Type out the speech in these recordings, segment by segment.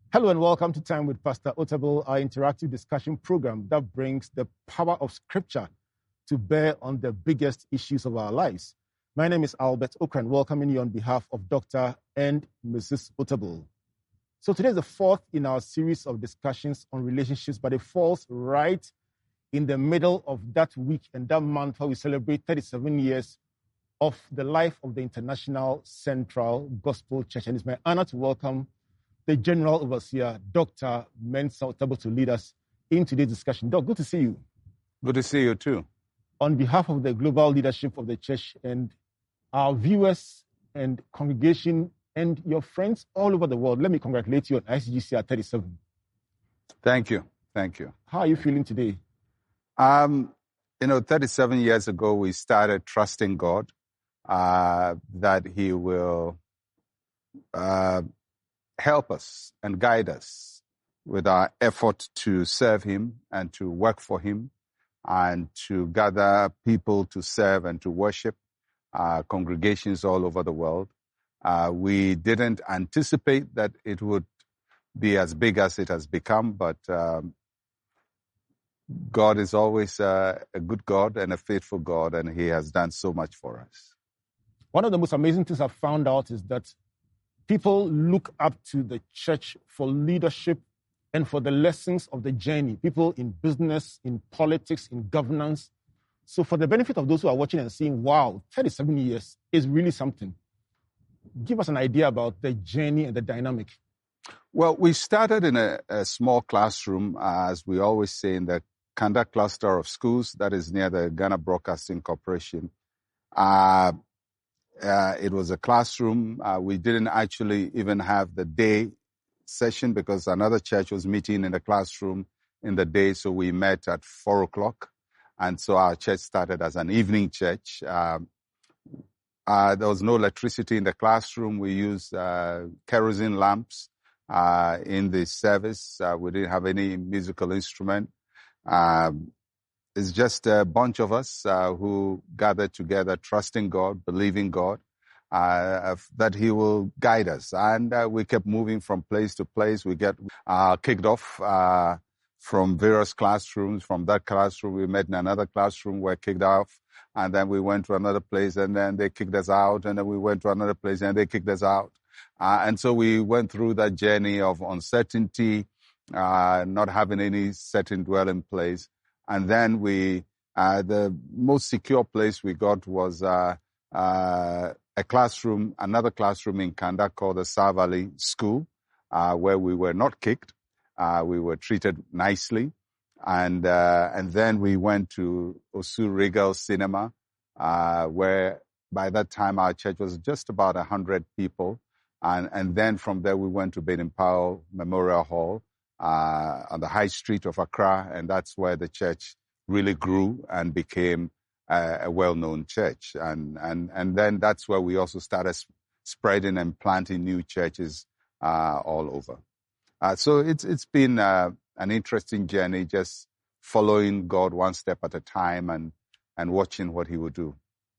Hello and welcome to Time with Pastor Otabil, our interactive discussion program that brings the power of Scripture to bear on the biggest issues of our lives. My name is Albert Okran, welcoming you on behalf of Dr. and Mrs. Otabil. So today is the fourth in our series of discussions on relationships, but it falls right in the middle of that week and that month where we celebrate 37 years of the life of the International Central Gospel Church. And it's my honor to welcome the General Overseer, Dr. Mensa Otabil, to lead us in today's discussion. Doc, good to see you. Good to see you too. On behalf of the global leadership of the church and our viewers and congregation and your friends all over the world, let me congratulate you on ICGCR 37. Thank you. Thank you. How are you feeling today? 37 years ago, we started trusting God that He will help us and guide us with our effort to serve Him and to work for Him and to gather people to serve and to worship congregations all over the world. We didn't anticipate that it would be as big as it has become, but God is always a good God and a faithful God, and He has done so much for us. One of the most amazing things I've found out is that people look up to the church for leadership and for the lessons of the journey. People in business, in politics, in governance. So for the benefit of those who are watching and seeing, wow, 37 years is really something. Give us an idea about the journey and the dynamic. Well, we started in a small classroom, as we always say, in the Kanda cluster of schools that is near the Ghana Broadcasting Corporation. It was a classroom. We didn't actually even have the day session because another church was meeting in the classroom in the day, so we met at 4:00. And so our church started as an evening church. There was no electricity in the classroom. We used kerosene lamps in the service. We didn't have any musical instrument. It's just a bunch of us who gathered together, trusting God, believing God, that He will guide us. And we kept moving from place to place. We get kicked off from various classrooms. From that classroom, we met in another classroom, were kicked off. And then we went to another place, and then they kicked us out. And then we went to another place, and they kicked us out. And so we went through that journey of uncertainty, not having any certain dwelling place. And then the most secure place we got was a classroom, another classroom in Kanda called the Savali School, where we were not kicked. We were treated nicely. And then we went to Osu Regal Cinema, where by that time our church was just about 100 people. And then from there we went to Baden Powell Memorial Hall, on the high street of Accra, and that's where the church really grew and became a well-known church. And then that's where we also started spreading and planting new churches all over. So it's been an interesting journey, just following God one step at a time and watching what He will do.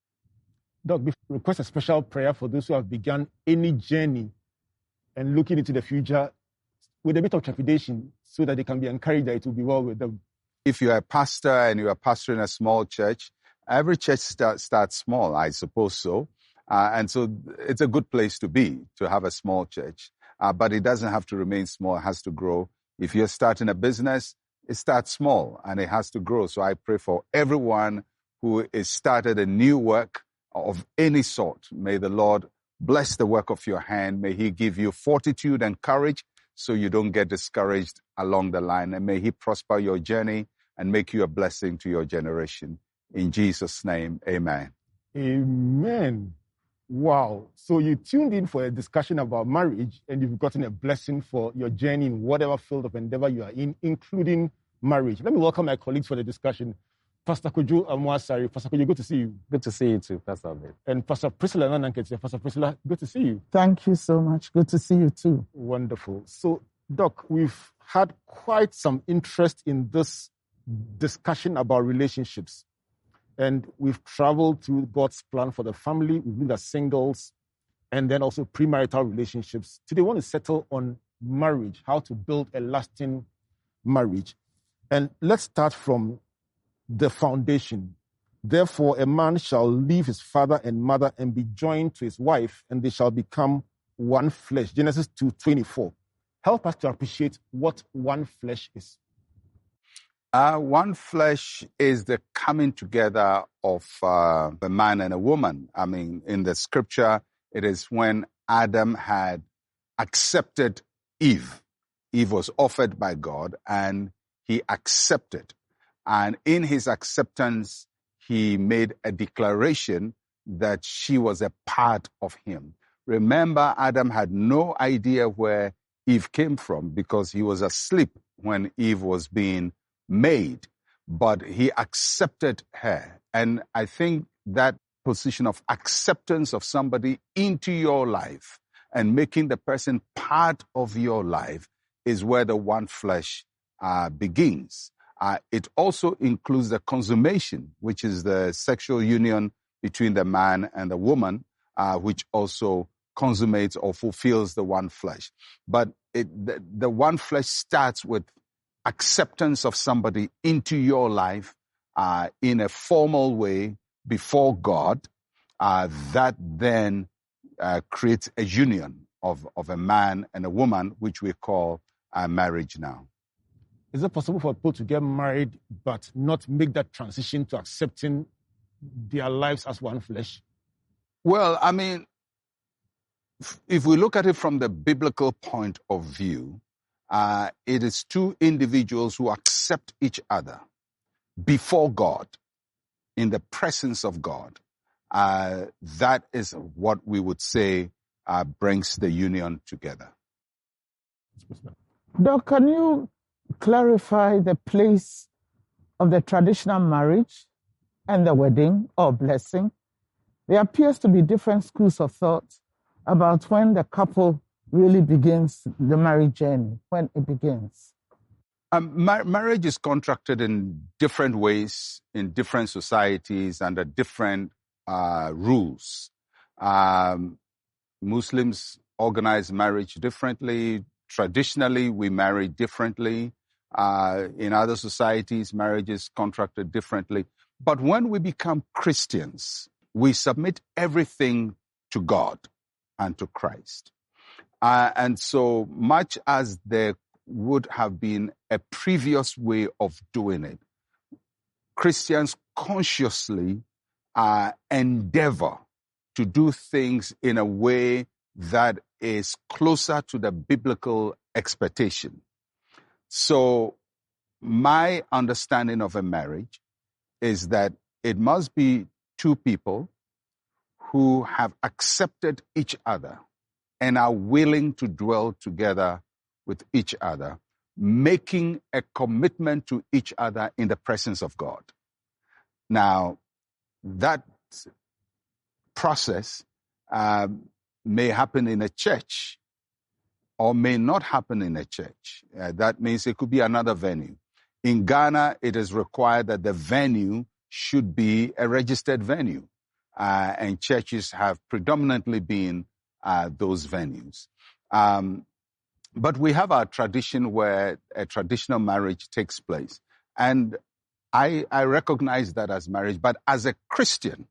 Doc, request a special prayer for those who have begun any journey and looking into the future with a bit of trepidation so that they can be encouraged that it will be well with them. If you're a pastor and you are pastoring a small church, every church starts small, I suppose so. And so it's a good place to be, to have a small church. But it doesn't have to remain small, it has to grow. If you're starting a business, it starts small and it has to grow. So I pray for everyone who has started a new work of any sort. May the Lord bless the work of your hand. May He give you fortitude and courage so you don't get discouraged along the line. And may He prosper your journey and make you a blessing to your generation. In Jesus' name, amen. Amen. Wow. So you tuned in for a discussion about marriage, and you've gotten a blessing for your journey in whatever field of endeavor you are in, including marriage. Let me welcome my colleagues for the discussion. Pastor Kojo Amwasari. Pastor Kojo, good to see you. Good to see you too, Pastor Abed. And Pastor Priscilla Nananketia. Pastor Priscilla, good to see you. Thank you so much. Good to see you too. Wonderful. So, Doc, we've had quite some interest in this discussion about relationships. And we've traveled through God's plan for the family. We've looked at singles and then also premarital relationships. Today, we want to settle on marriage, how to build a lasting marriage. And let's start from the foundation. Therefore, a man shall leave his father and mother and be joined to his wife, and they shall become one flesh. Genesis 2:24. Help us to appreciate what one flesh is. One flesh is the coming together of a man and a woman. I mean, in the scripture, it is when Adam had accepted Eve. Eve was offered by God and he accepted. And in his acceptance, he made a declaration that she was a part of him. Remember, Adam had no idea where Eve came from because he was asleep when Eve was being made, but he accepted her. And I think that position of acceptance of somebody into your life and making the person part of your life is where the one flesh begins. It also includes the consummation, which is the sexual union between the man and the woman, which also consummates or fulfills the one flesh. But the one flesh starts with acceptance of somebody into your life in a formal way before God, that then creates a union of a man and a woman, which we call marriage now. Is it possible for people to get married but not make that transition to accepting their lives as one flesh? Well, I mean, if we look at it from the biblical point of view, it is two individuals who accept each other before God, in the presence of God. That is what we would say brings the union together. Doc, can you clarify the place of the traditional marriage and the wedding or blessing? There appears to be different schools of thought about when the couple really begins the marriage journey, when it begins. Marriage is contracted in different ways, in different societies, under different rules. Muslims organize marriage differently. Traditionally, we marry differently. In other societies, marriage is contracted differently. But when we become Christians, we submit everything to God and to Christ. And so much as there would have been a previous way of doing it, Christians consciously endeavor to do things in a way that is closer to the biblical expectation. So my understanding of a marriage is that it must be two people who have accepted each other and are willing to dwell together with each other, making a commitment to each other in the presence of God. Now, that process may happen in a church or may not happen in a church. That means it could be another venue. In Ghana, it is required that the venue should be a registered venue, and churches have predominantly been those venues. But we have our tradition where a traditional marriage takes place. And I recognize that as marriage. But as a Christian,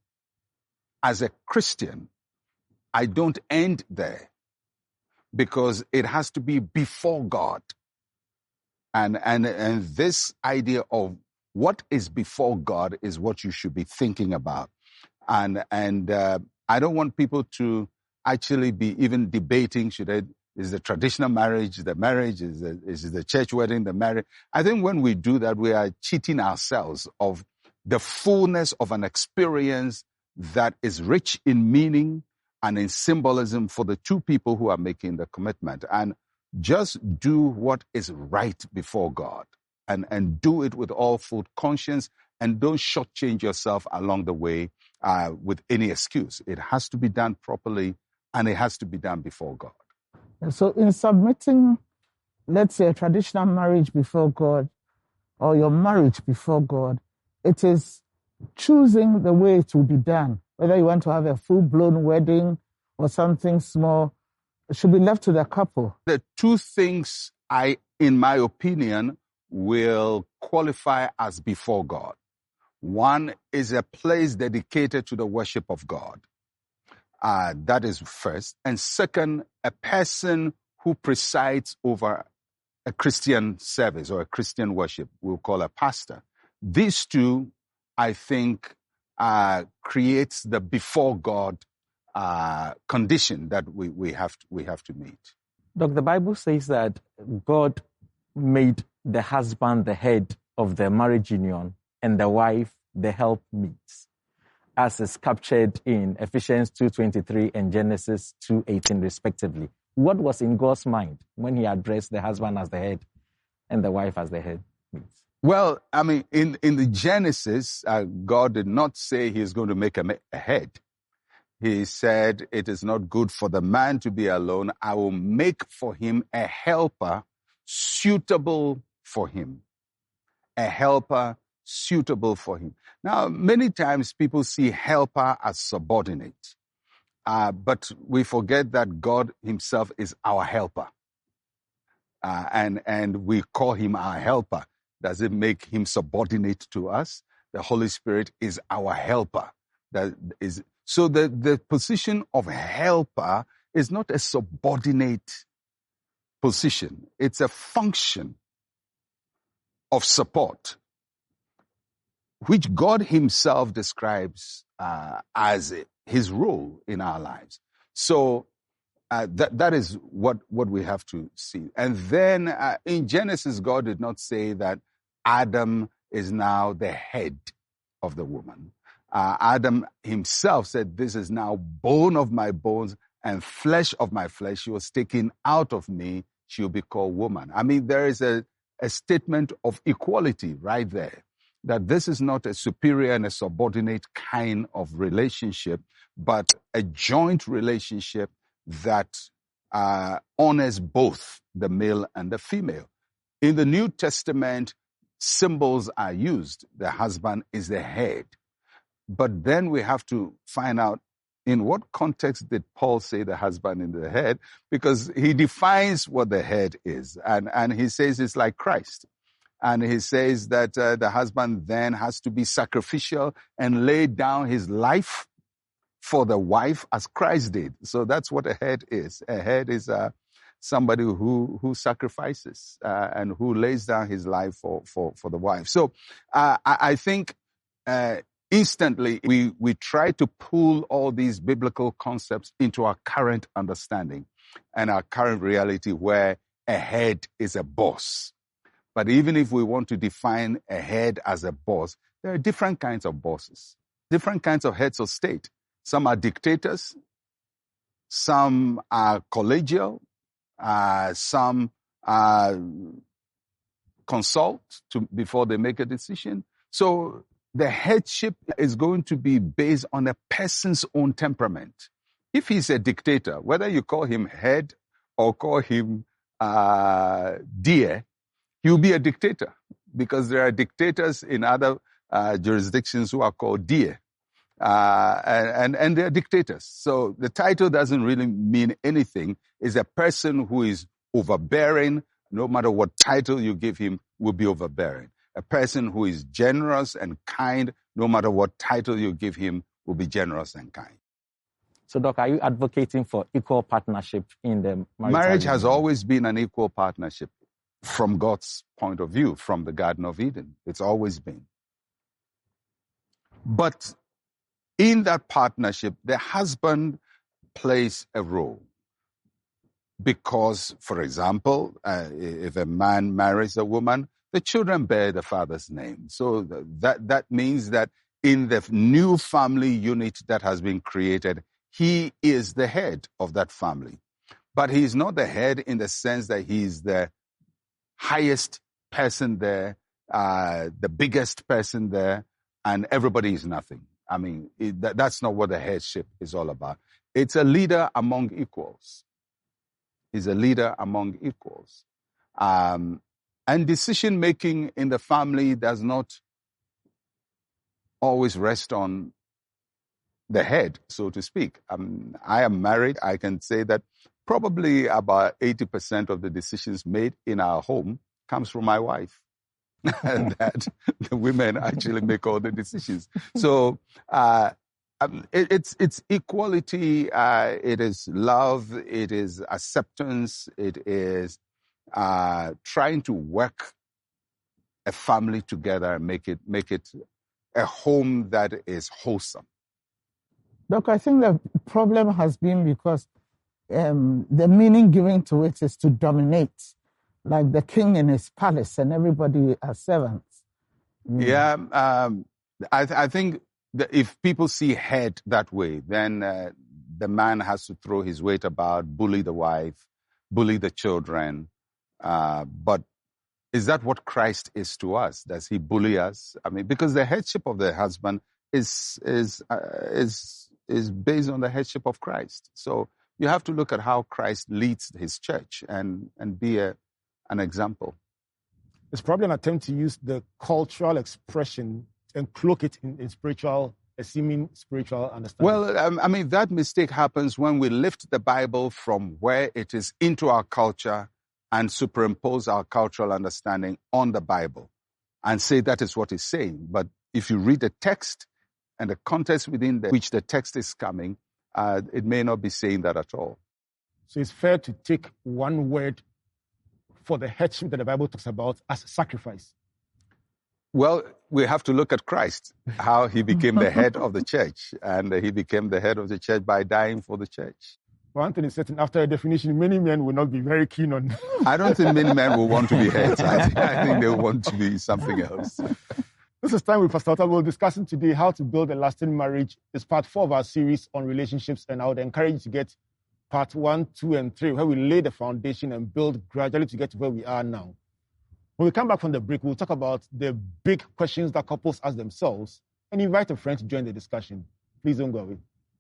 I don't end there, because it has to be before God. And this idea of what is before God is what you should be thinking about. And I don't want people to actually be even debating, is the traditional marriage, is the church wedding, the marriage. I think when we do that, we are cheating ourselves of the fullness of an experience that is rich in meaning and in symbolism for the two people who are making the commitment. And just do what is right before God, and do it with all full conscience, and don't shortchange yourself along the way with any excuse. It has to be done properly, and it has to be done before God. So in submitting, let's say, a traditional marriage before God, or your marriage before God, it is choosing the way it will be done. Whether you want to have a full-blown wedding or something small, should be left to the couple. The two things in my opinion, will qualify as before God. One is a place dedicated to the worship of God. That is first. And second, a person who presides over a Christian service or a Christian worship, we'll call a pastor. These two, I think, creates the before God condition that we have to meet. Doc, the Bible says that God made the husband the head of the marriage union and the wife the helpmeet, as is captured in Ephesians 2:23 and Genesis 2:18 respectively. What was in God's mind when he addressed the husband as the head and the wife as the head? Well, I mean, in the Genesis, God did not say he is going to make a head. He said, it is not good for the man to be alone. I will make for him a helper suitable for him. A helper suitable for him. Now, many times people see helper as subordinate. But we forget that God himself is our helper. And we call him our helper. Does it make him subordinate to us? The Holy Spirit is our helper. So the position of helper is not a subordinate position. It's a function of support, which God himself describes as his role in our lives. So that is what we have to see. And then in Genesis, God did not say that Adam is now the head of the woman. Adam himself said, this is now bone of my bones and flesh of my flesh. She was taken out of me. She will be called woman. I mean, there is a statement of equality right there, that this is not a superior and a subordinate kind of relationship, but a joint relationship that honors both the male and the female. In the New Testament, symbols are used. The husband is the head. But then we have to find out in what context did Paul say the husband is the head, because he defines what the head is. And he says it's like Christ. And he says that the husband then has to be sacrificial and lay down his life for the wife as Christ did. So that's what a head is. A head is somebody who sacrifices and who lays down his life for the wife. So I think instantly we try to pull all these biblical concepts into our current understanding and our current reality, where a head is a boss. But even if we want to define a head as a boss, there are different kinds of bosses, different kinds of heads of state. Some are dictators, some are collegial, some consult before they make a decision. So the headship is going to be based on a person's own temperament. If he's a dictator, whether you call him head or call him dear, he'll be a dictator, because there are dictators in other jurisdictions who are called dear. And they're dictators. So the title doesn't really mean anything. It's a person who is overbearing. No matter what title you give him, will be overbearing. A person who is generous and kind, no matter what title you give him, will be generous and kind. So, Doc, are you advocating for equal partnership in the marriage? Marriage has always been an equal partnership from God's point of view, from the Garden of Eden. It's always been. But in that partnership, the husband plays a role. Because, for example, if a man marries a woman, the children bear the father's name. So that means that in the new family unit that has been created, he is the head of that family. But he's not the head in the sense that he's the highest person there, the biggest person there, and everybody is nothing. I mean, that's not what the headship is all about. It's a leader among equals. He's a leader among equals. And decision-making in the family does not always rest on the head, so to speak. I am married. I can say that probably about 80% of the decisions made in our home comes from my wife. And that the women actually make all the decisions. So it's equality, it is love, it is acceptance, it is trying to work a family together and make it a home that is wholesome. Look, I think the problem has been because the meaning given to it is to dominate, like the king in his palace and everybody are servants. Yeah, I think that if people see head that way, then the man has to throw his weight about, bully the wife, bully the children. But is that what Christ is to us? Does he bully us? I mean, because the headship of the husband is based on the headship of Christ. So you have to look at how Christ leads his church and be an example. It's probably an attempt to use the cultural expression and cloak it in a seeming spiritual understanding. Well, I mean, that mistake happens when we lift the Bible from where it is into our culture and superimpose our cultural understanding on the Bible and say that is what it's saying. But if you read the text and the context within which the text is coming, it may not be saying that at all. So it's fair to take one word for the headship that the Bible talks about as sacrifice. Well, we have to look at Christ, how he became the head of the church. And he became the head of the church by dying for the church. One thing is certain, after a definition, many men will not be very keen on. I don't think many men will want to be heads. I think they want to be something else. This is Time with Pastor Otabil, discussing today how to build a lasting marriage. It's part 4 of our series on relationships, and I would encourage you to get part 1, 2, and 3, where we lay the foundation and build gradually to get to where we are now. When we come back from the break, we'll talk about the big questions that couples ask themselves and invite a friend to join the discussion. Please don't go away.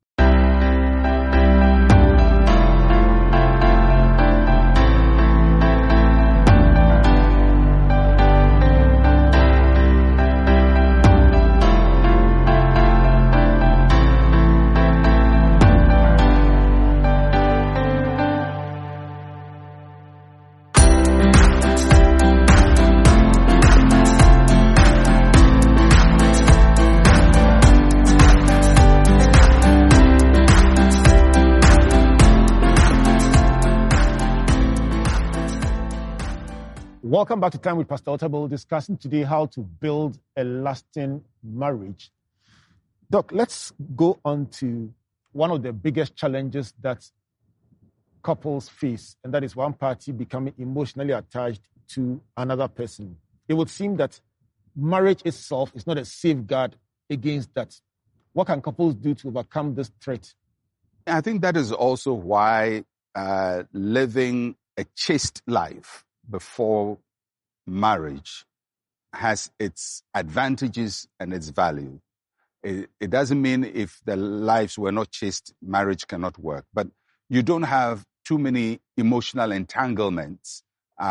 Welcome back to Time with Pastor Otabil, discussing today how to build a lasting marriage. Doc, let's go on to one of the biggest challenges that couples face, and that is one party becoming emotionally attached to another person. It would seem that marriage itself is not a safeguard against that. What can couples do to overcome this threat? I think that is also why living a chaste life before marriage has its advantages and its value. It doesn't mean if the lives were not chaste, marriage cannot work. But you don't have too many emotional entanglements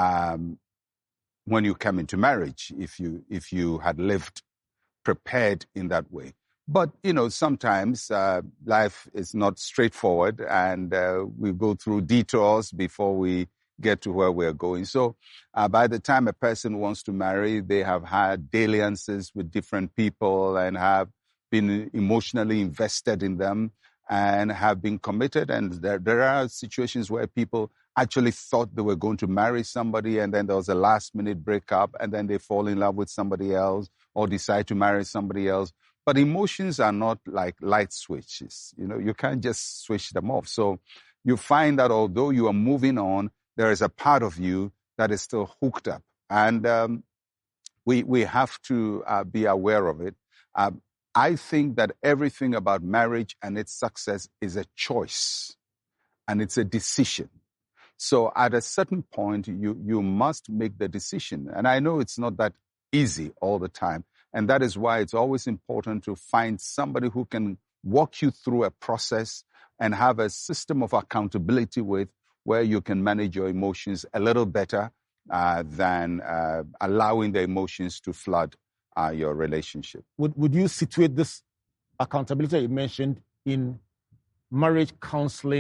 when you come into marriage if you had lived prepared in that way. But, sometimes life is not straightforward, and we go through detours before we get to where we're going. So by the time a person wants to marry, they have had dalliances with different people and have been emotionally invested in them and have been committed. And there are situations where people actually thought they were going to marry somebody, and then there was a last-minute breakup, and then they fall in love with somebody else or decide to marry somebody else. But emotions are not like light switches. You can't just switch them off. So you find that although you are moving on, there is a part of you that is still hooked up. And we have to be aware of it. I think that everything about marriage and its success is a choice, and it's a decision. So at a certain point, you must make the decision. And I know it's not that easy all the time. And that is why it's always important to find somebody who can walk you through a process and have a system of accountability with, where you can manage your emotions a little better than allowing the emotions to flood your relationship. Would you situate this accountability you mentioned in marriage counseling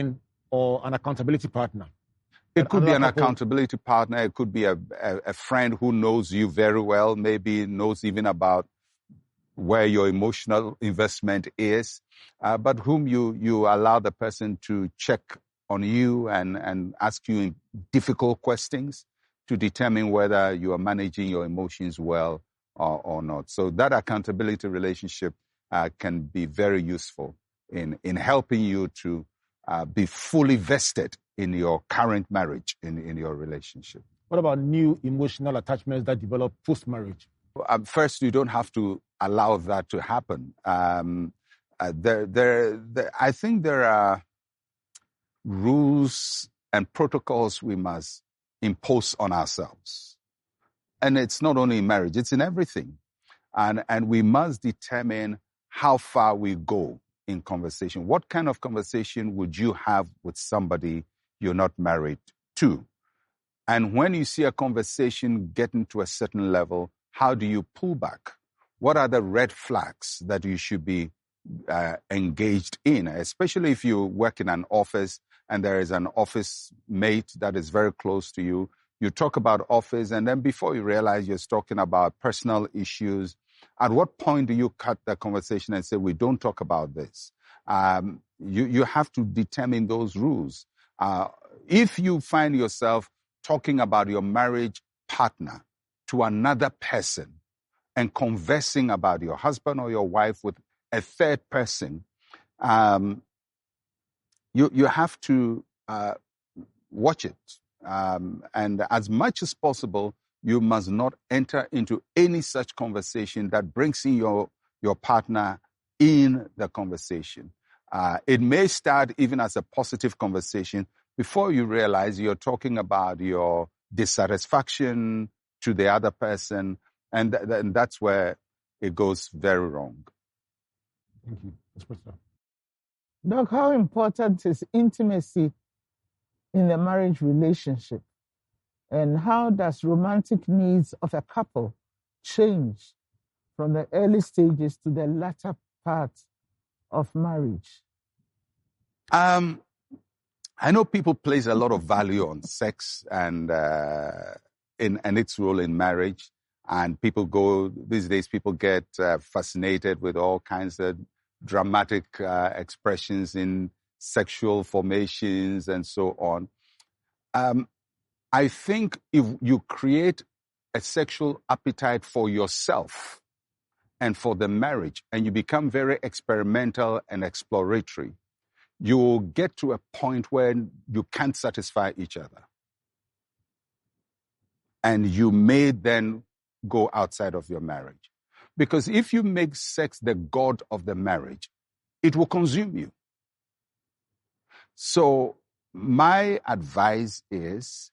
or an accountability partner? It could be an Another couple- accountability partner. It could be a friend who knows you very well, maybe knows even about where your emotional investment is, but whom you allow the person to check on you and ask you difficult questions to determine whether you are managing your emotions well or not. So that accountability relationship can be very useful in helping you to be fully vested in your current marriage, in your relationship. What about new emotional attachments that develop post-marriage? First, you don't have to allow that to happen. I think there are rules and protocols we must impose on ourselves. And it's not only in marriage, it's in everything. And we must determine how far we go in conversation. What kind of conversation would you have with somebody you're not married to? And when you see a conversation getting to a certain level, how do you pull back? What are the red flags that you should be engaged in, especially if you work in an office and there is an office mate that is very close to you? You talk about office, and then before you realize you're talking about personal issues. At what point do you cut the conversation and say, we don't talk about this? You have to determine those rules. If you find yourself talking about your marriage partner to another person and conversing about your husband or your wife with a third person, you have to watch it. And as much as possible, you must not enter into any such conversation that brings in your partner in the conversation. It may start even as a positive conversation before you realize you're talking about your dissatisfaction to the other person, and that's where it goes very wrong. Thank you. Doc, how important is intimacy in the marriage relationship? And how does romantic needs of a couple change from the early stages to the latter part of marriage? I know people place a lot of value on sex and its role in marriage. And these days people get fascinated with all kinds of dramatic expressions in sexual formations and so on. I think if you create a sexual appetite for yourself and for the marriage, and you become very experimental and exploratory, you will get to a point where you can't satisfy each other. And you may then go outside of your marriage. Because if you make sex the god of the marriage, it will consume you. So my advice is,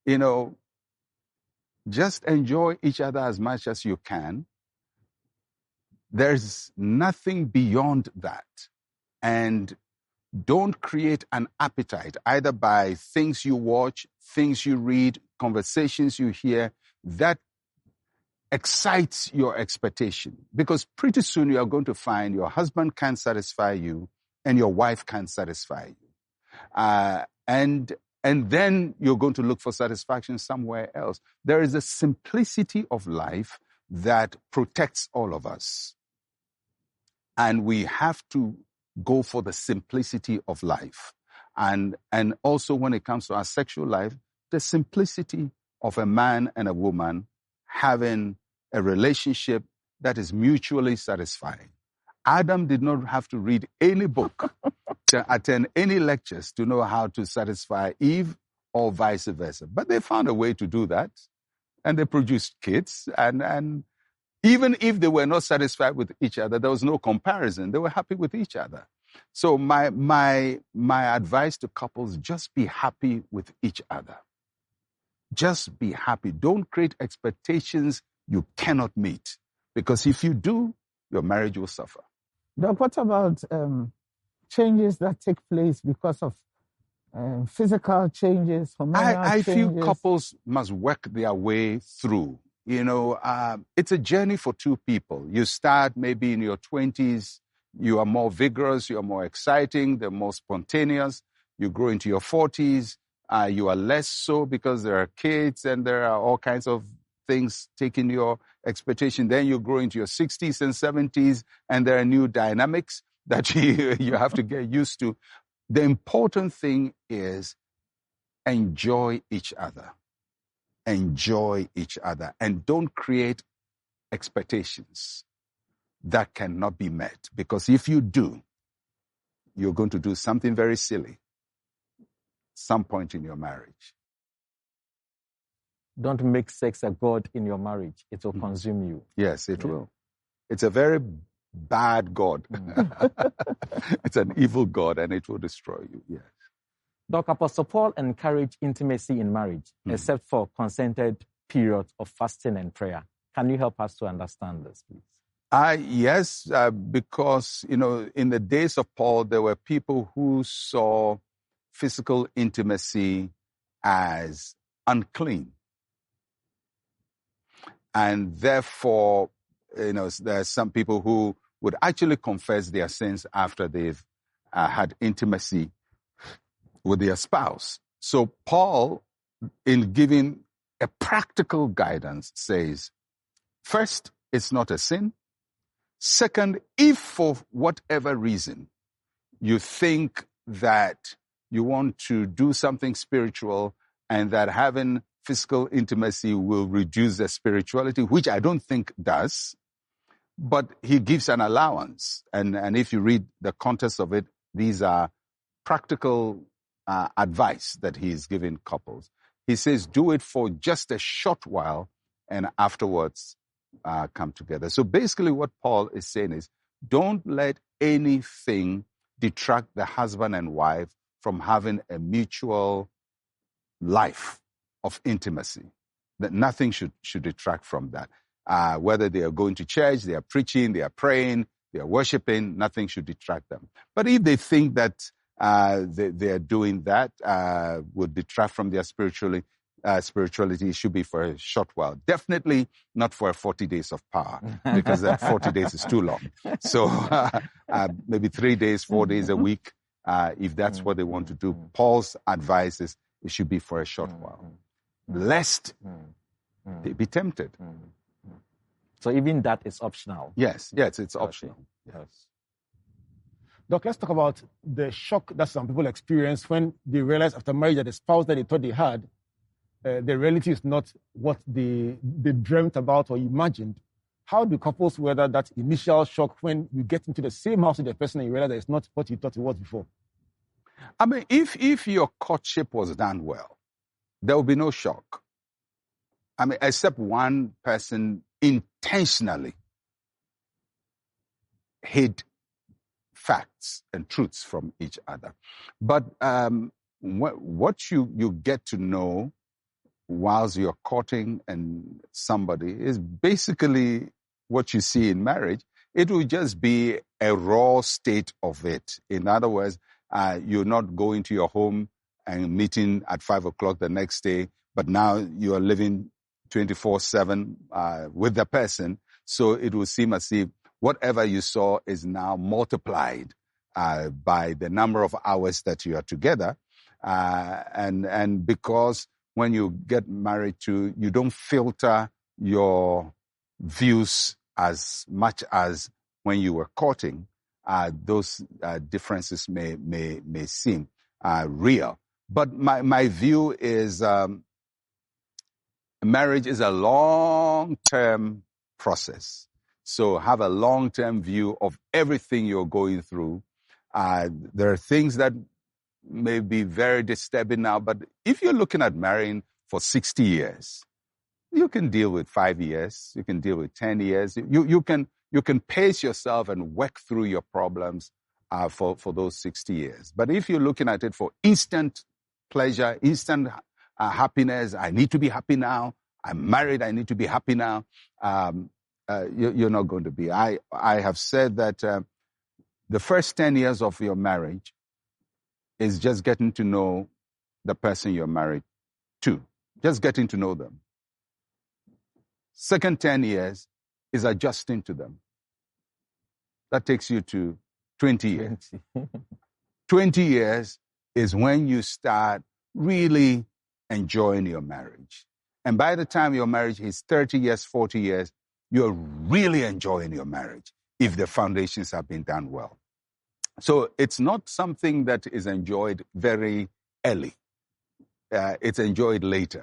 just enjoy each other as much as you can. There's nothing beyond that. And don't create an appetite either by things you watch, things you read, conversations you hear that excites your expectation. Because pretty soon you are going to find your husband can't satisfy you and your wife can't satisfy you. And then you're going to look for satisfaction somewhere else. There is a simplicity of life that protects all of us. And we have to go for the simplicity of life. And also when it comes to our sexual life, the simplicity of a man and a woman having a relationship that is mutually satisfying. Adam did not have to read any book, to attend any lectures to know how to satisfy Eve or vice versa. But they found a way to do that, and they produced kids. And even if they were not satisfied with each other, there was no comparison. They were happy with each other. So my advice to couples, just be happy with each other. Just be happy. Don't create expectations you cannot meet. Because if you do, your marriage will suffer. Doc, what about changes that take place because of physical changes, hormonal I changes? feel couples must work their way through. It's a journey for two people. You start maybe in your 20s, you are more vigorous, you are more exciting, they're more spontaneous. You grow into your 40s. You are less so because there are kids and there are all kinds of things taking your expectation. Then you grow into your 60s and 70s, and there are new dynamics that you have to get used to. The important thing is enjoy each other. Enjoy each other, and don't create expectations that cannot be met. Because if you do, you're going to do something very silly some point in your marriage. Don't make sex a god in your marriage. It will consume you. Yes, it will. It's a very bad god. It's an evil god, and it will destroy you. Yes. Doc, Apostle Paul encouraged intimacy in marriage, except for consented periods of fasting and prayer. Can you help us to understand this, please? Yes, because, in the days of Paul, there were people who saw physical intimacy as unclean. And therefore, there are some people who would actually confess their sins after they've had intimacy with their spouse. So Paul, in giving a practical guidance, says, first, it's not a sin. Second, if for whatever reason you think that you want to do something spiritual and that having physical intimacy will reduce their spirituality, which I don't think does, but he gives an allowance. And if you read the context of it, these are practical advice that he's giving couples. He says, do it for just a short while and afterwards come together. So basically what Paul is saying is, don't let anything detract the husband and wife from having a mutual life of intimacy. That nothing should detract from that. Whether they are going to church, they are preaching, they are praying, they are worshiping, nothing should detract them. But if they think that they are doing that would detract from their spirituality, it should be for a short while. Definitely not for 40 days of power, because that 40 days is too long. So maybe 3 days, 4 days a week, if that's what they want to do. Paul's advice is it should be for a short while, lest they be tempted. So even that is optional. Yes, it's optional. Yes. Doc, let's talk about the shock that some people experience when they realize after marriage that the spouse that they thought they had, the reality is not what they dreamt about or imagined. How do couples weather that initial shock when you get into the same house with the person and you realize that it's not what you thought it was before? I mean, if your courtship was done well, there will be no shock. I mean, except one person intentionally hid facts and truths from each other. But what you get to know whilst you're courting and somebody is basically what you see in marriage. It will just be a raw state of it. In other words, you're not going to your home and meeting at 5 o'clock the next day, but now you are living 24/7 with the person. So it will seem as if whatever you saw is now multiplied by the number of hours that you are together. And because when you get married you don't filter your views as much as when you were courting, those differences may seem real. But my view is marriage is a long-term process. So have a long-term view of everything you're going through. There are things that may be very disturbing now, but if you're looking at marrying for 60 years, you can deal with 5 years, you can deal with 10 years. You can pace yourself and work through your problems for those 60 years. But if you're looking at it for instant pleasure, instant happiness, I need to be happy now, I'm married, I need to be happy now, you're not going to be. I have said that the first 10 years of your marriage is just getting to know the person you're married to. Just getting to know them. Second 10 years is adjusting to them. That takes you to 20 years. 20 years is when you start really enjoying your marriage. And by the time your marriage is 30 years, 40 years, you're really enjoying your marriage if the foundations have been done well. So it's not something that is enjoyed very early. It's enjoyed later.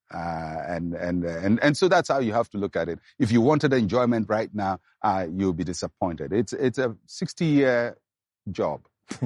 And so that's how you have to look at it. If you wanted enjoyment right now, you'll be disappointed. It's a 60-year job.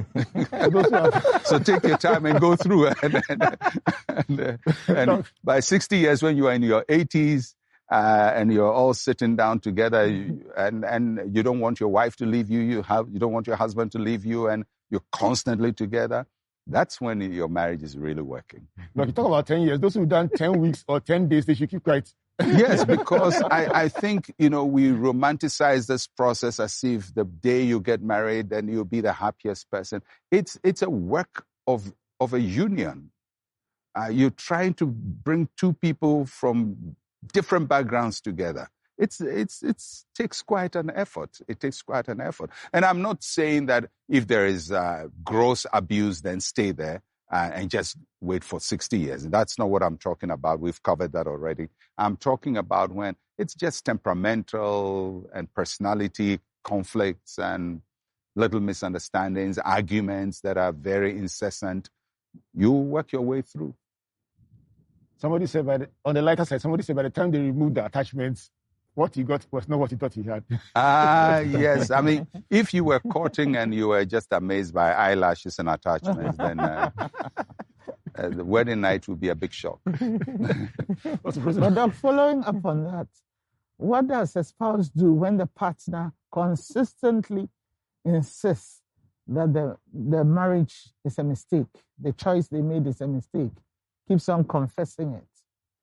So take your time and go through it. And by 60 years, when you are in your 80s, and you're all sitting down together, and you don't want your wife to leave you, you don't want your husband to leave you, and you're constantly together, that's when your marriage is really working. But you talk about 10 years, those who've done 10 weeks or 10 days, they should keep quiet. Yes, because I think, we romanticize this process as if the day you get married, then you'll be the happiest person. It's a work of a union. You're trying to bring two people from different backgrounds together. It takes quite an effort. It takes quite an effort. And I'm not saying that if there is gross abuse, then stay there and just wait for 60 years. That's not what I'm talking about. We've covered that already. I'm talking about when it's just temperamental and personality conflicts and little misunderstandings, arguments that are very incessant. You work your way through. Somebody said, on the lighter side, by the time they removed the attachments, what he got was not what he thought he had. Yes. I mean, if you were courting and you were just amazed by eyelashes and attachments, then the wedding night would be a big shock. But Doc, following up on that, what does a spouse do when the partner consistently insists that the marriage is a mistake, the choice they made is a mistake? Keeps on confessing it.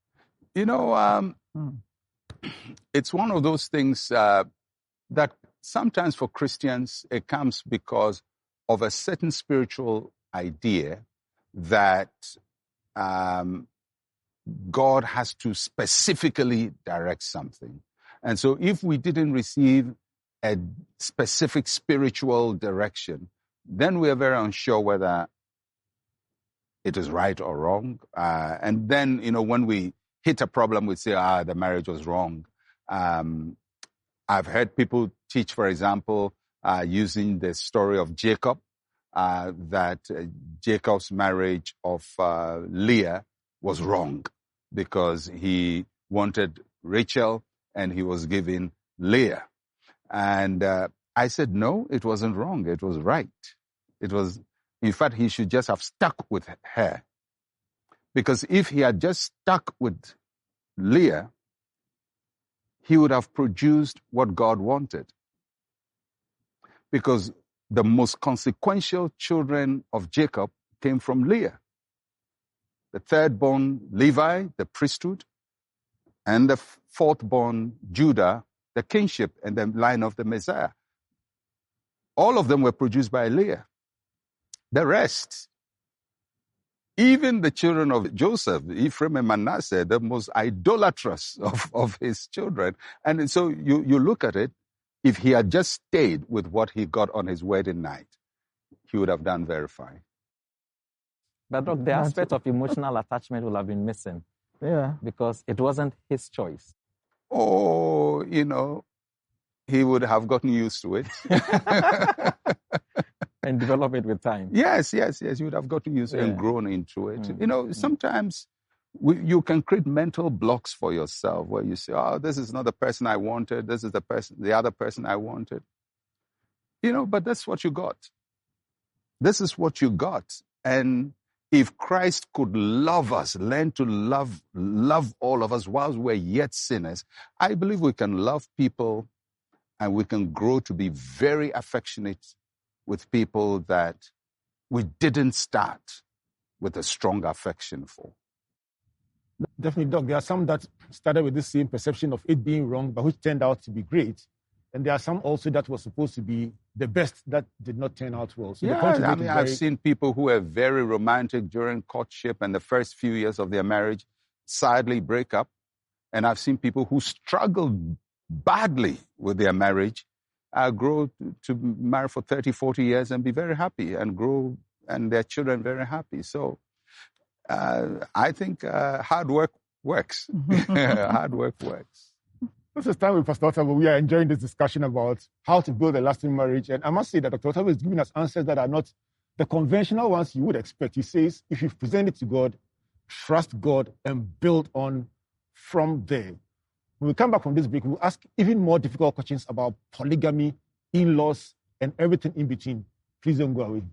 It's one of those things that sometimes for Christians, it comes because of a certain spiritual idea that God has to specifically direct something. And so if we didn't receive a specific spiritual direction, then we are very unsure whether it is right or wrong. And then, when we hit a problem, we say, the marriage was wrong. I've heard people teach, for example, using the story of Jacob, that Jacob's marriage of Leah was wrong because he wanted Rachel and he was giving Leah. And I said, no, it wasn't wrong. It was right. In fact, he should just have stuck with her. Because if he had just stuck with Leah, he would have produced what God wanted. Because the most consequential children of Jacob came from Leah. The third born, Levi, the priesthood, and the fourth born, Judah, the kingship and the line of the Messiah. All of them were produced by Leah. The rest, even the children of Joseph, Ephraim and Manasseh, the most idolatrous of his children. And so you look at it, if he had just stayed with what he got on his wedding night, he would have done very fine. But look, the aspect of emotional attachment will have been missing. Yeah. Because it wasn't his choice. Oh, he would have gotten used to it. And develop it with time. Yes. You would have gotten used to it and grown into it. Sometimes you can create mental blocks for yourself where you say, this is not the person I wanted. This is the other person I wanted. But that's what you got. This is what you got. And if Christ could love us, learn to love all of us whilst we're yet sinners, I believe we can love people and we can grow to be very affectionate with people that we didn't start with a strong affection for. Definitely, Doc. There are some that started with the same perception of it being wrong, but which turned out to be great. And there are some also that were supposed to be the best that did not turn out well. So I've seen people who are very romantic during courtship and the first few years of their marriage sadly break up. And I've seen people who struggled badly with their marriage grow to marry for 30, 40 years and be very happy and grow and their children very happy. So I think hard work works. Hard work works. This is Time with Pastor Otabil. We are enjoying this discussion about how to build a lasting marriage. And I must say that Dr. Otabil is giving us answers that are not the conventional ones you would expect. He says, if you present it to God, trust God, and build on from there. When we come back from this break, we'll ask even more difficult questions about polygamy, in-laws, and everything in between. Please don't go away.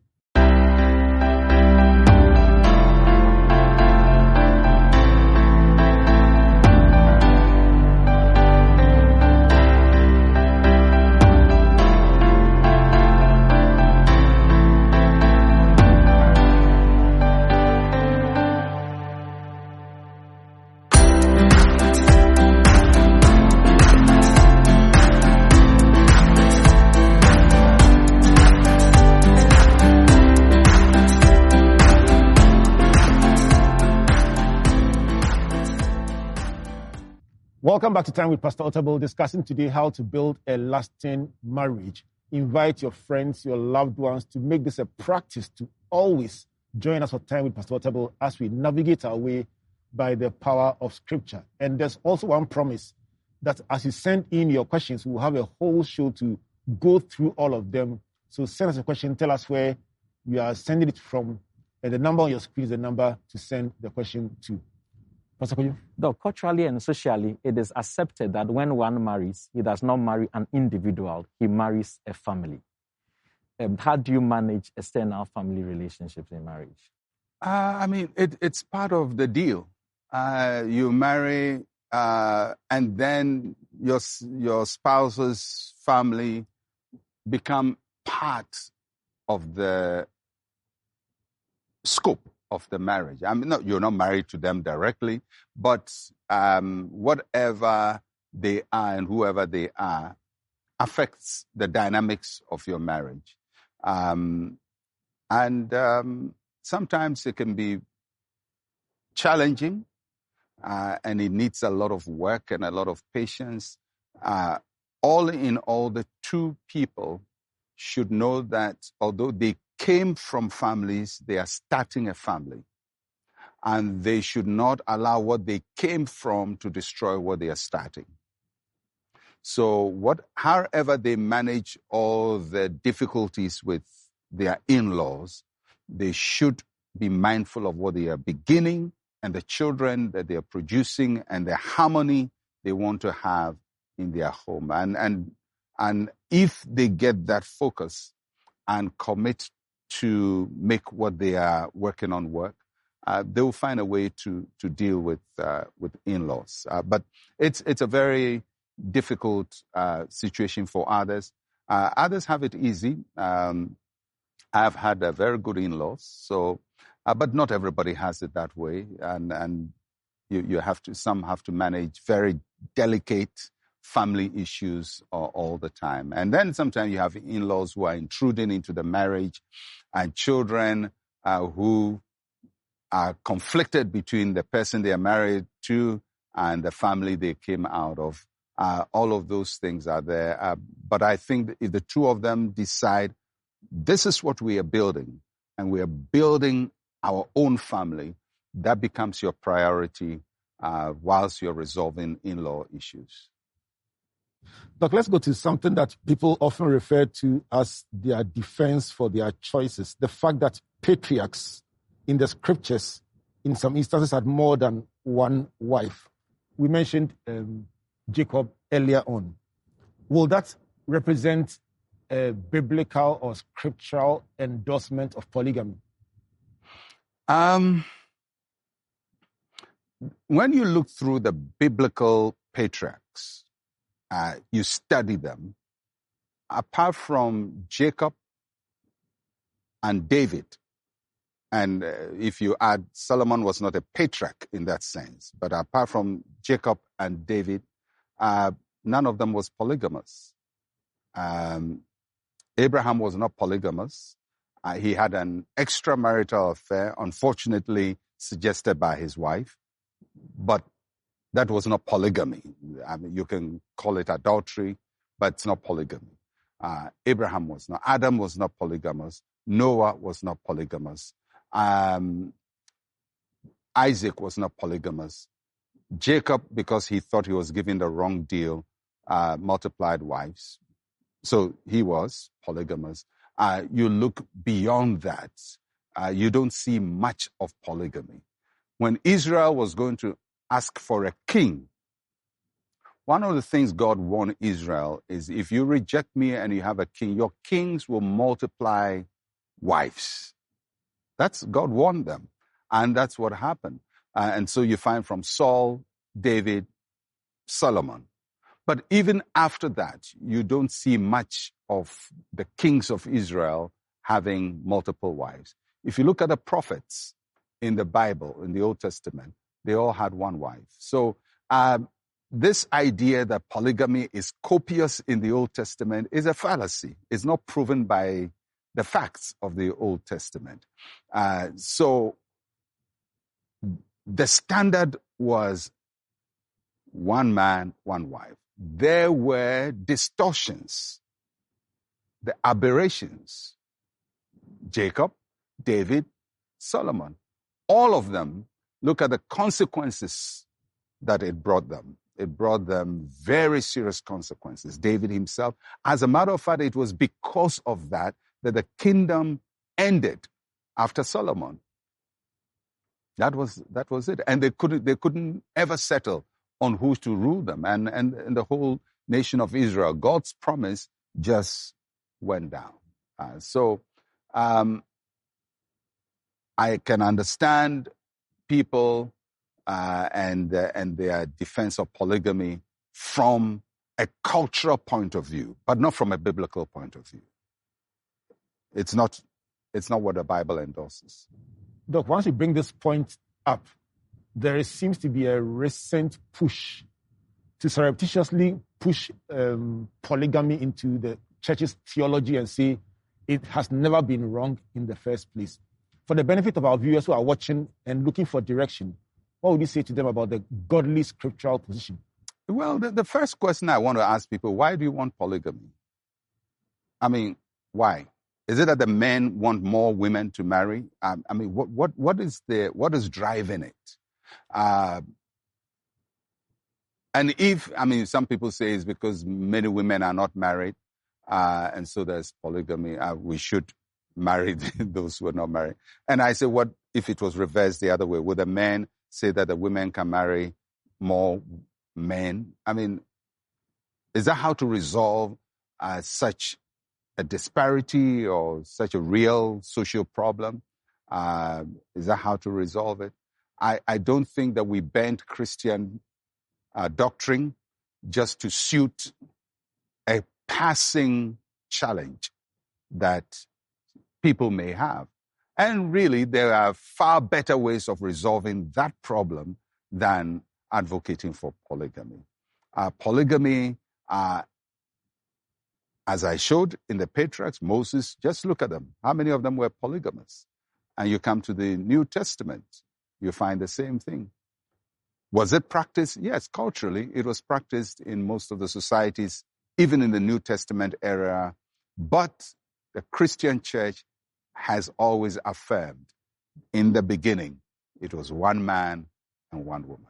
Welcome back to Time with Pastor Otabil, discussing today how to build a lasting marriage. Invite your friends, your loved ones to make this a practice to always join us for Time with Pastor Otabil as we navigate our way by the power of Scripture. And there's also one promise that as you send in your questions, we'll have a whole show to go through all of them. So send us a question, tell us where you are sending it from, and the number on your screen is the number to send the question to. Pastor Kojo? Though culturally and socially, it is accepted that when one marries, he does not marry an individual, he marries a family. How do you manage external family relationships in marriage? It's part of the deal. You marry, and then your spouse's family become part of the scope of the marriage. You're not married to them directly, but whatever they are and whoever they are affects the dynamics of your marriage. Sometimes it can be challenging, and it needs a lot of work and a lot of patience. All in all, the two people should know that although they came from families, they are starting a family. And they should not allow what they came from to destroy what they are starting. So however they manage all the difficulties with their in-laws, they should be mindful of what they are beginning and the children that they are producing and the harmony they want to have in their home. And if they get that focus and commit to make what they are working on work, they will find a way to deal with in-laws. But it's a very difficult situation for others. Others have it easy. I've had a very good in-laws, so but not everybody has it that way, and some have to manage very delicate family issues all the time. And then sometimes you have in-laws who are intruding into the marriage, and children who are conflicted between the person they are married to and the family they came out of. All of those things are there. But I think that if the two of them decide, this is what we are building, and we are building our own family, that becomes your priority whilst you're resolving in-law issues. Doc, let's go to something that people often refer to as their defense for their choices. The fact that patriarchs in the scriptures, in some instances, had more than one wife. We mentioned Jacob earlier on. Will that represent a biblical or scriptural endorsement of polygamy? When you look through the biblical patriarchs, you study them, apart from Jacob and David, and if you add, Solomon was not a patriarch in that sense, but apart from Jacob and David, none of them was polygamous. Abraham was not polygamous. He had an extramarital affair, unfortunately suggested by his wife, but that was not polygamy. You can call it adultery, but it's not polygamy. Abraham was not. Adam was not polygamous. Noah was not polygamous. Isaac was not polygamous. Jacob, because he thought he was giving the wrong deal, multiplied wives. So he was polygamous. You look beyond that. You don't see much of polygamy. When Israel was going to ask for a king, one of the things God warned Israel is, if you reject me and you have a king, your kings will multiply wives. That's God warned them. And that's what happened. And so you find from Saul, David, Solomon. But even after that, you don't see much of the kings of Israel having multiple wives. If you look at the prophets in the Bible, in the Old Testament, they all had one wife. So this idea that polygamy is copious in the Old Testament is a fallacy. It's not proven by the facts of the Old Testament. So the standard was one man, one wife. There were distortions, the aberrations. Jacob, David, Solomon. All of them, look at the consequences that it brought them. It brought them very serious consequences. David himself. As a matter of fact, it was because of that the kingdom ended after Solomon. That was it. And they couldn't ever settle on who to rule them. And the whole nation of Israel, God's promise just went down. So I can understand people and their defense of polygamy from a cultural point of view, but not from a biblical point of view. It's not what the Bible endorses. Doc, once you bring this point up, there seems to be a recent push to surreptitiously push polygamy into the church's theology and say it has never been wrong in the first place. For the benefit of our viewers who are watching and looking for direction, what would you say to them about the godly scriptural position? Well, the first question I want to ask people, why do you want polygamy? I mean, why? Is it that the men want more women to marry? I mean, what is driving it? And some people say it's because many women are not married, and so there's polygamy. We should marry those who are not married. And I say, what if it was reversed the other way? Would the men say that the women can marry more men? I mean, is that how to resolve such a disparity or such a real social problem? Is that how to resolve it? I don't think that we bend Christian doctrine just to suit a passing challenge that people may have. And really, there are far better ways of resolving that problem than advocating for polygamy. Polygamy, as I showed in the patriarchs, Moses, just look at them. How many of them were polygamous? And you come to the New Testament, you find the same thing. Was it practiced? Yes, culturally, it was practiced in most of the societies, even in the New Testament era. But the Christian church has always affirmed, in the beginning, it was one man and one woman.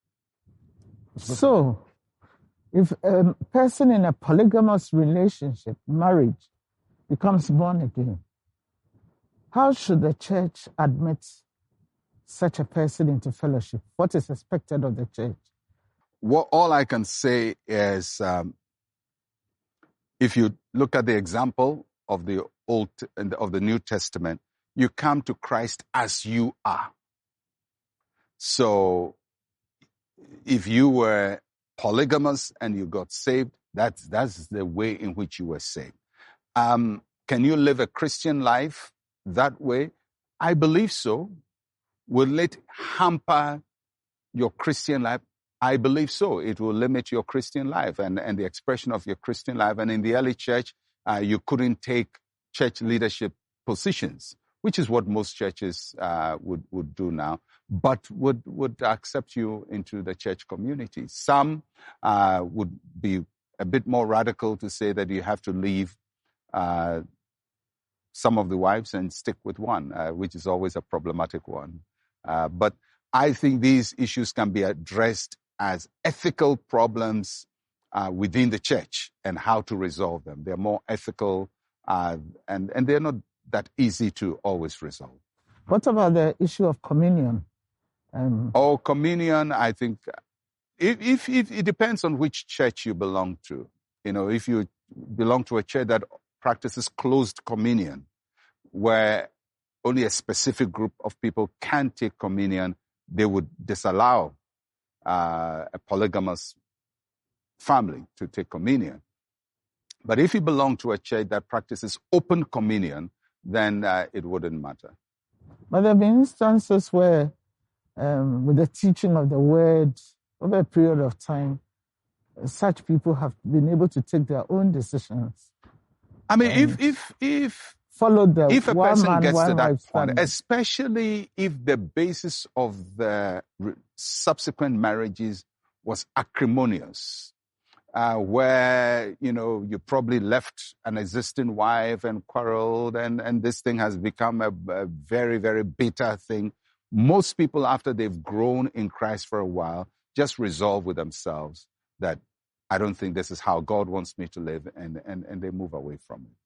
So, if a person in a polygamous relationship, marriage, becomes born again, how should the church admit such a person into fellowship? What is expected of the church? Well, all I can say is, if you look at the example of the New Testament, you come to Christ as you are. So, if you were polygamous and you got saved, that's the way in which you were saved. Can you live a Christian life that way? I believe so. Will it hamper your Christian life? I believe so. It will limit your Christian life and the expression of your Christian life. And in the early church, you couldn't take church leadership positions, which is what most churches would do now, but would accept you into the church community. Some would be a bit more radical to say that you have to leave some of the wives and stick with one, which is always a problematic one. But I think these issues can be addressed as ethical problems within the church and how to resolve them. They're more ethical and they're not that easy to always resolve. What about the issue of communion? Communion, I think, if it depends on which church you belong to. If you belong to a church that practices closed communion, where only a specific group of people can take communion, they would disallow a polygamous family to take communion. But if you belong to a church that practices open communion, then it wouldn't matter. But there have been instances where, with the teaching of the word over a period of time, such people have been able to take their own decisions. I mean, if followed the if a one person man, gets one to that wife point, standard. especially if the basis of the subsequent marriages was acrimonious, where, you probably left an existing wife and quarreled, and this thing has become a very, very bitter thing. Most people, after they've grown in Christ for a while, just resolve with themselves that I don't think this is how God wants me to live, and they move away from it.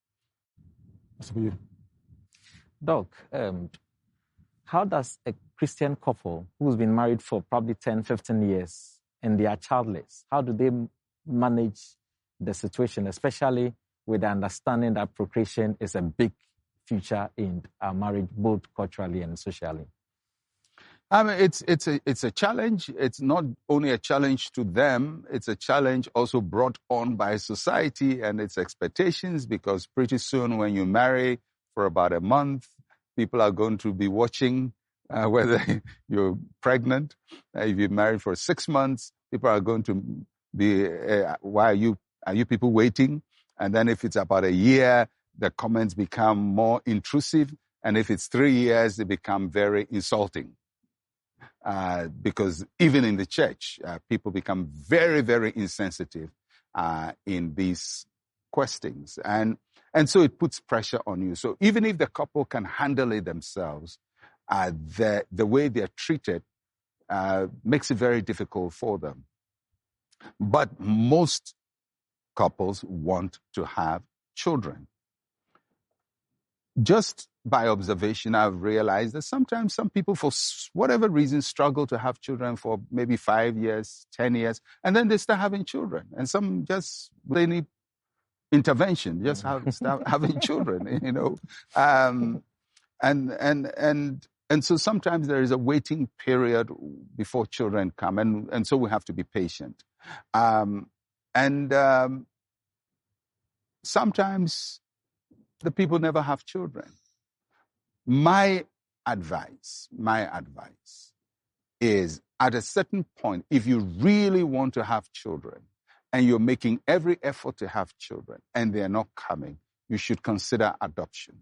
Doc, how does a Christian couple who's been married for probably 10, 15 years and they are childless, how do they manage the situation, especially with the understanding that procreation is a big feature in our marriage, both culturally and socially? I mean, it's a challenge. It's not only a challenge to them, it's a challenge also brought on by society and its expectations, because pretty soon when you marry for about a month, people are going to be watching whether you're pregnant. If you're married for 6 months, people are going to be, why are you people waiting? And then if it's about a year, the comments become more intrusive. And if it's 3 years, they become very insulting. Because even in the church, people become very, very insensitive in these questions. And so it puts pressure on you. So even if the couple can handle it themselves, the way they're treated makes it very difficult for them. But most couples want to have children. Just by observation, I've realized that sometimes some people, for whatever reason, struggle to have children for maybe 5 years, 10 years, and then they start having children. And some just, they need intervention, just start having children, And so sometimes there is a waiting period before children come, and so we have to be patient. Sometimes the people never have children. My advice is, at a certain point, if you really want to have children and you're making every effort to have children and they're not coming, you should consider adoption.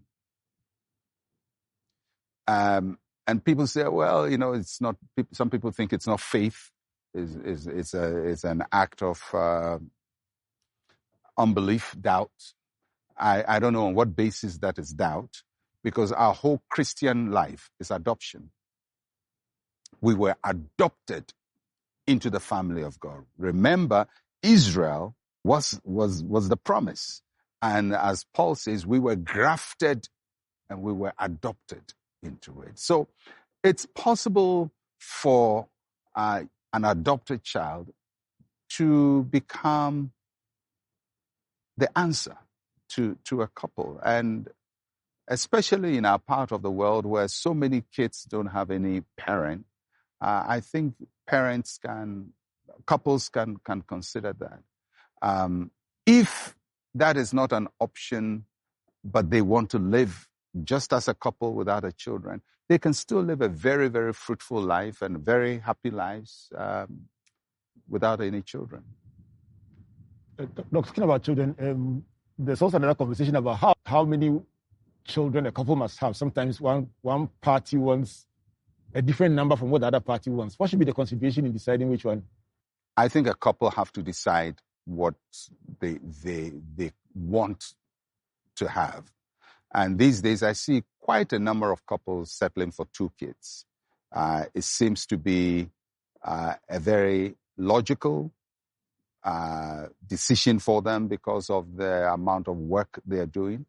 And people say, well, it's not. Some people think it's not faith. It's an act of unbelief, doubt. I don't know on what basis that is doubt, because our whole Christian life is adoption. We were adopted into the family of God. Remember, Israel was the promise. And as Paul says, we were grafted and we were adopted into it. So it's possible for an adopted child to become the answer to a couple. And especially in our part of the world where so many kids don't have any parent, I think couples can consider that. If that is not an option, but they want to live just as a couple without a children, they can still live a very, very fruitful life and very happy lives without any children. Talking about children, there's also another conversation about how many children a couple must have. Sometimes one party wants a different number from what the other party wants. What should be the consideration in deciding which one? I think a couple have to decide what they want to have. And these days, I see quite a number of couples settling for 2 kids. It seems to be a very logical decision for them because of the amount of work they are doing.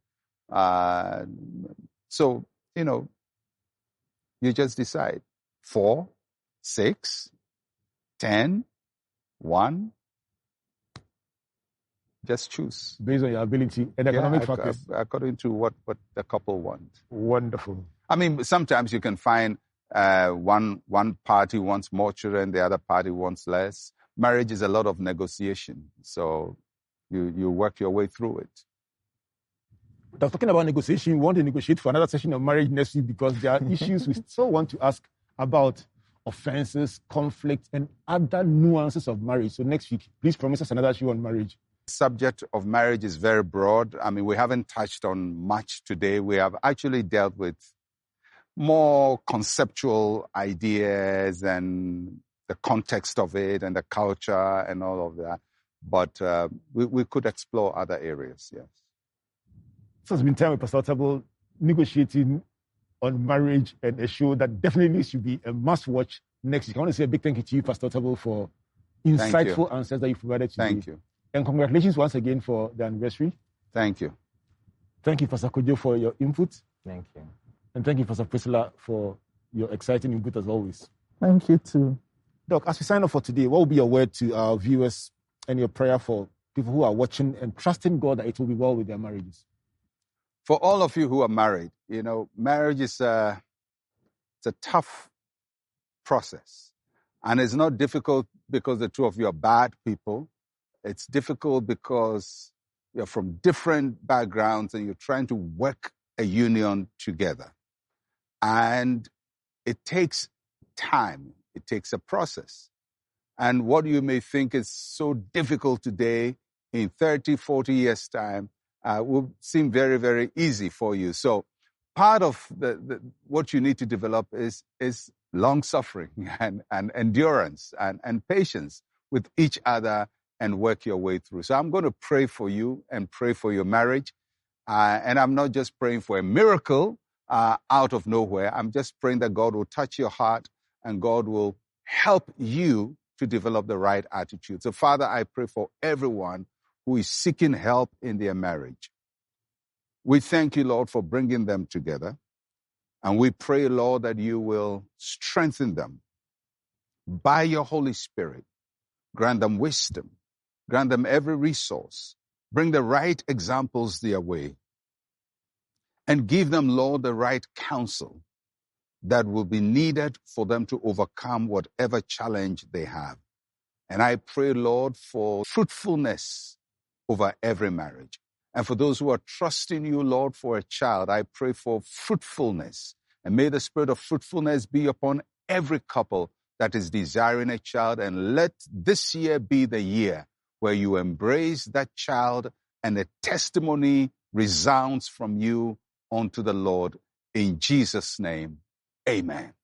So, you just decide 4, 6, 10, 1. Just choose. Based on your ability and economic factors. According to what the couple want. Wonderful. I mean, sometimes you can find one party wants more children, the other party wants less. Marriage is a lot of negotiation. So you work your way through it. Talking about negotiation, we want to negotiate for another session of marriage next week because there are issues we still want to ask about offenses, conflict, and other nuances of marriage. So next week, please promise us another show on marriage. Subject of marriage is very broad. I mean, we haven't touched on much today. We have actually dealt with more conceptual ideas and the context of it and the culture and all of that. But we could explore other areas, yes. So it's been time with Pastor Otabil negotiating on marriage and a show that definitely should be a must-watch next week. I want to say a big thank you to you, Pastor Otabil, for insightful answers that you've provided today. Thank you. And congratulations once again for the anniversary. Thank you. Thank you, Pastor Kojo, for your input. Thank you. And thank you, Pastor Priscilla, for your exciting input as always. Thank you too. Doc, as we sign off for today, what will be your word to our viewers and your prayer for people who are watching and trusting God that it will be well with their marriages? For all of you who are married, marriage is it's a tough process. And it's not difficult because the two of you are bad people. It's difficult because you're from different backgrounds and you're trying to work a union together. And it takes time. It takes a process. And what you may think is so difficult today, in 30, 40 years' time, will seem very, very easy for you. So part of what you need to develop is long-suffering and endurance and patience with each other and work your way through. So I'm going to pray for you and pray for your marriage. And I'm not just praying for a miracle out of nowhere. I'm just praying that God will touch your heart and God will help you to develop the right attitude. So Father, I pray for everyone who is seeking help in their marriage. We thank you, Lord, for bringing them together. And we pray, Lord, that you will strengthen them by your Holy Spirit. Grant them wisdom. Grant them every resource. Bring the right examples their way. And give them, Lord, the right counsel that will be needed for them to overcome whatever challenge they have. And I pray, Lord, for fruitfulness over every marriage. And for those who are trusting you, Lord, for a child, I pray for fruitfulness. And may the spirit of fruitfulness be upon every couple that is desiring a child. And let this year be the year where you embrace that child and a testimony resounds from you unto the Lord. In Jesus' name, amen.